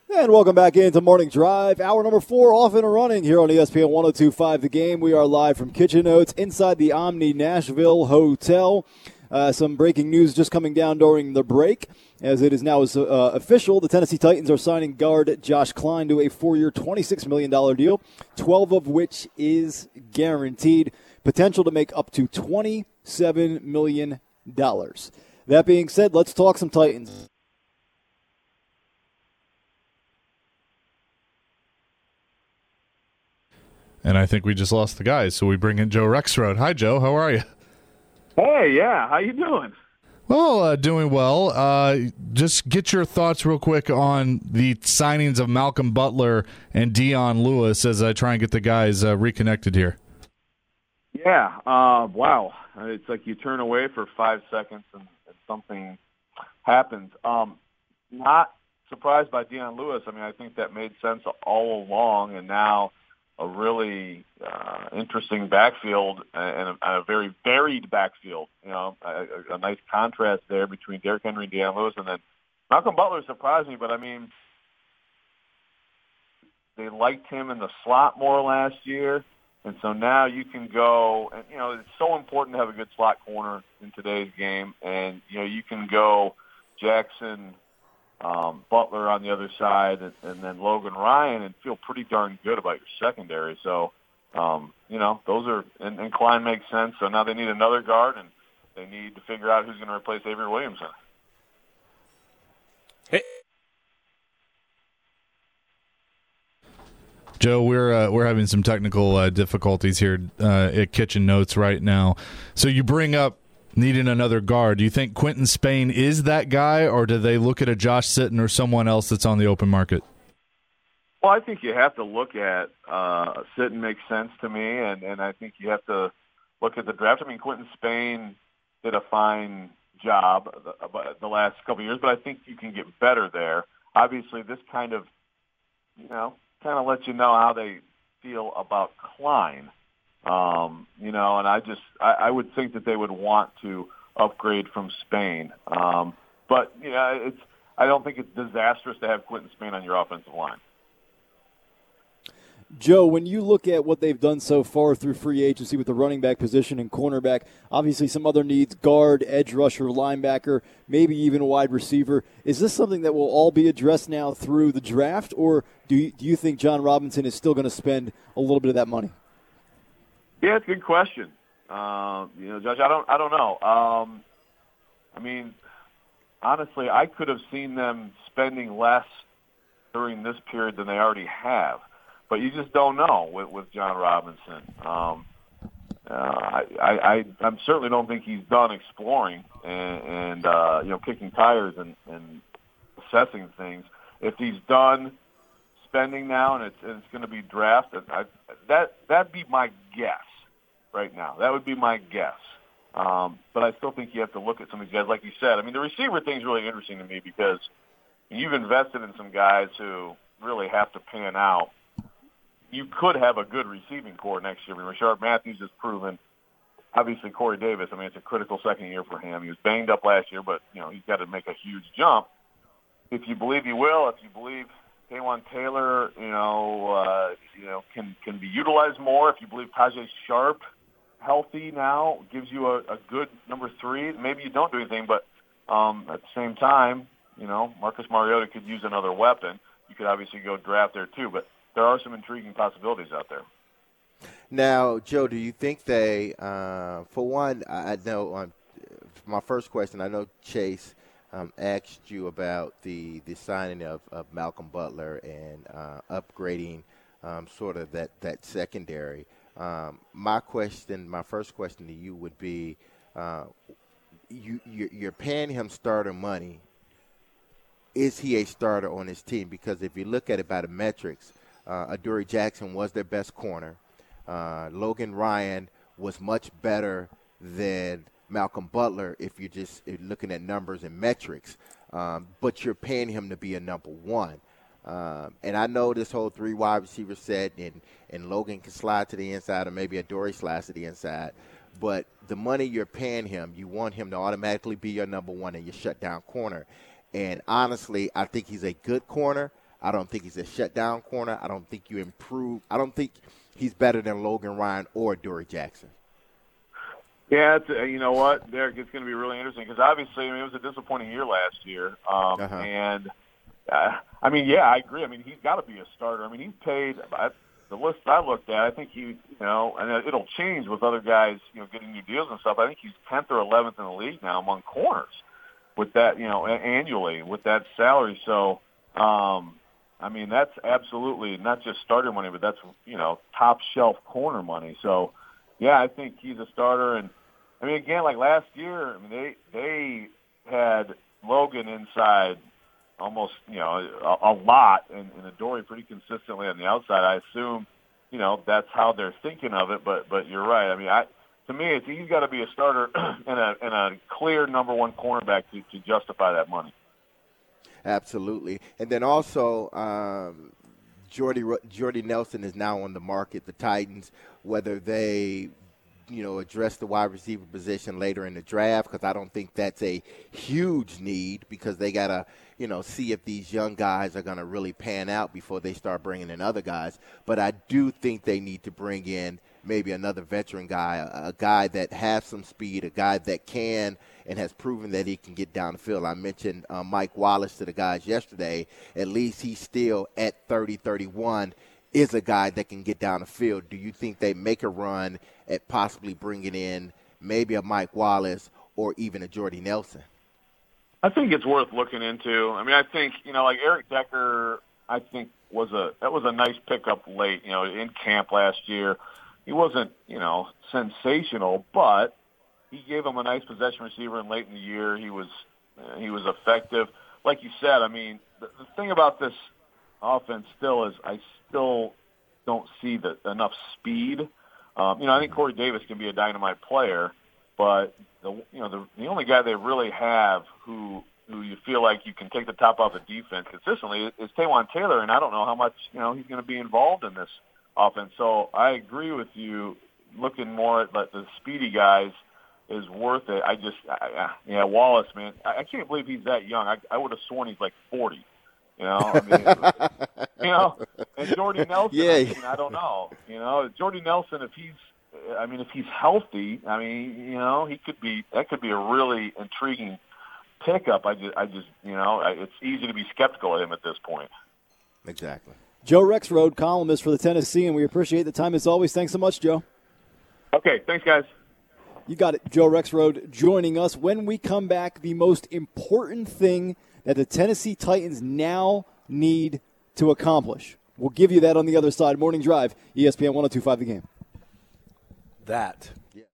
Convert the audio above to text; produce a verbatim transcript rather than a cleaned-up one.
And welcome back into Morning Drive. Hour number four off and running here on E S P N one oh two point five The Game. We are live from Kitchen Notes inside the Omni Nashville Hotel. Uh, some breaking news just coming down during the break, as it is now uh, official. The Tennessee Titans are signing guard Josh Klein to a four-year, twenty-six million dollars deal, twelve of which is guaranteed. Potential to make up to twenty-seven million dollars. That being said, let's talk some Titans. And I think we just lost the guys, so we bring in Joe Rexrode. Hi, Joe. How are you? Hey, yeah. How you doing? Well, uh, doing well. Uh, just get your thoughts real quick on the signings of Malcolm Butler and Dion Lewis as I try and get the guys uh, reconnected here. Yeah. Uh, wow. It's like you turn away for five seconds and, and something happens. Um, not surprised by Dion Lewis. I mean, I think that made sense all along, and now a really uh, interesting backfield and a, and a very varied backfield. You know, a, a nice contrast there between Derrick Henry and Dion Lewis. And then Malcolm Butler surprised me, but, I mean, they liked him in the slot more last year. And so now you can go, and, you know, it's so important to have a good slot corner in today's game. And, you know, you can go Jackson, Um, Butler on the other side, and, and then Logan Ryan, and feel pretty darn good about your secondary. So, um, you know, those are and, and Klein makes sense. So now they need another guard, and they need to figure out who's going to replace Avery Williamson. Hey. Joe, we're uh, we're having some technical uh, difficulties here uh, at Kitchen Notes right now. So you bring up needing another guard. Do you think Quentin Spain is that guy, or do they look at a Josh Sitton or someone else that's on the open market? Well, I think you have to look at uh, Sitton makes sense to me, and, and I think you have to look at the draft. I mean, Quentin Spain did a fine job the, the last couple of years, but I think you can get better there. Obviously, this kind of, you know, kind of lets you know how they feel about Klein. Um, you know, and I just I, I would think that they would want to upgrade from Spain. Um, but you know, it's I don't think it's disastrous to have Quentin Spain on your offensive line. Joe, when you look at what they've done so far through free agency with the running back position and cornerback, obviously some other needs, guard, edge rusher, linebacker, maybe even a wide receiver, is this something that will all be addressed now through the draft, or do you, do you think John Robinson is still going to spend a little bit of that money? Yeah, it's a good question. Uh, you know, Josh, I don't, I don't know. Um, I mean, honestly, I could have seen them spending less during this period than they already have, but you just don't know with, with John Robinson. Um, uh, I, I, I, I certainly don't think he's done exploring and, and uh, you know, kicking tires and, and assessing things. If he's done spending now and it's, and it's going to be drafted, I, that that'd be my guess. Right now, that would be my guess. Um, but I still think you have to look at some of these guys, like you said. I mean, the receiver thing is really interesting to me because you've invested in some guys who really have to pan out. You could have a good receiving core next year. I mean, Rashard Matthews has proven. Obviously, Corey Davis. I mean, it's a critical second year for him. He was banged up last year, but you know he's got to make a huge jump. If you believe he will, if you believe Taywan Taylor, you know, uh, you know, can can be utilized more. If you believe Tajay Sharp, healthy now, gives you a, a good number three. Maybe you don't do anything, but um, at the same time, you know, Marcus Mariota could use another weapon. You could obviously go draft there too, but there are some intriguing possibilities out there. Now, Joe, do you think they, uh, for one, I know on my first question, I know Chase um, asked you about the, the signing of, of Malcolm Butler and uh, upgrading um, sort of that, that secondary. Um, my question, my first question to you would be, uh, you, you're, you're paying him starter money. Is he a starter on his team? Because if you look at it by the metrics, uh, Adoree Jackson was their best corner. Uh, Logan Ryan was much better than Malcolm Butler if you're just if you're looking at numbers and metrics. Um, but you're paying him to be a number one. Um, and I know this whole three wide receiver set and, and Logan can slide to the inside or maybe Adoree slides to the inside. But the money you're paying him, you want him to automatically be your number one and your shutdown corner. And honestly, I think he's a good corner. I don't think he's a shutdown corner. I don't think you improve. I don't think he's better than Logan Ryan or Dory Jackson. Yeah, it's, uh, you know what, Derek, it's going to be really interesting because obviously, I mean, it was a disappointing year last year, um, uh-huh. and uh, I mean, yeah, I agree. I mean, he's got to be a starter. I mean, he's paid. I, the list I looked at, I think he, you know, and it'll change with other guys, you know, getting new deals and stuff. I think he's tenth or eleventh in the league now among corners with that, you know, annually with that salary. So, um, I mean, that's absolutely not just starter money, but that's, you know, top shelf corner money. So, yeah, I think he's a starter. And I mean, again, like last year, I mean, they they had Logan inside almost, you know, a, a lot, and, and Adoree pretty consistently on the outside. I assume, you know, that's how they're thinking of it. But but you're right. I mean, I to me, it's, he's got to be a starter and a and a clear number one cornerback to, to justify that money. Absolutely, and then also. Um, Jordy, Jordy Nelson is now on the market. The Titans, whether they, you know, address the wide receiver position later in the draft, because I don't think that's a huge need because they got to, you know, see if these young guys are going to really pan out before they start bringing in other guys. But I do think they need to bring in maybe another veteran guy, a, a guy that has some speed, a guy that can and has proven that he can get down the field. I mentioned uh, Mike Wallace to the guys yesterday. At least he's still at thirty, thirty-one, is a guy that can get down the field. Do you think they make a run at possibly bringing in maybe a Mike Wallace or even a Jordy Nelson? I think it's worth looking into. I mean, I think, you know, like Eric Decker, I think was a that was a nice pickup late, you know, in camp last year. He wasn't, you know, sensational, but he gave him a nice possession receiver, and late in the year he was uh, he was effective. Like you said, I mean, the, the thing about this offense still is I still don't see the, enough speed. Um, you know, I think Corey Davis can be a dynamite player, but the you know the the only guy they really have who who you feel like you can take the top off the defense consistently is Taywan Taylor, and I don't know how much you know he's going to be involved in this offense. So I agree with you. Looking more at like, the speedy guys is worth it. I just, I, yeah, Wallace, man, I, I can't believe he's that young. I, I would have sworn he's like forty. You know, I mean, you know, and Jordy Nelson. Yeah. I, mean, I don't know. You know, Jordy Nelson, if he's, I mean, if he's healthy, I mean, you know, he could be. That could be a really intriguing pickup. I just, I just, you know, it's easy to be skeptical of him at this point. Exactly. Joe Rexrode, columnist for the Tennessee, and we appreciate the time as always. Thanks so much, Joe. Okay, thanks, guys. You got it. Joe Rexrode joining us. When we come back, the most important thing that the Tennessee Titans now need to accomplish. We'll give you that on the other side. Morning Drive, E S P N one oh two point five The Game. That. Yeah.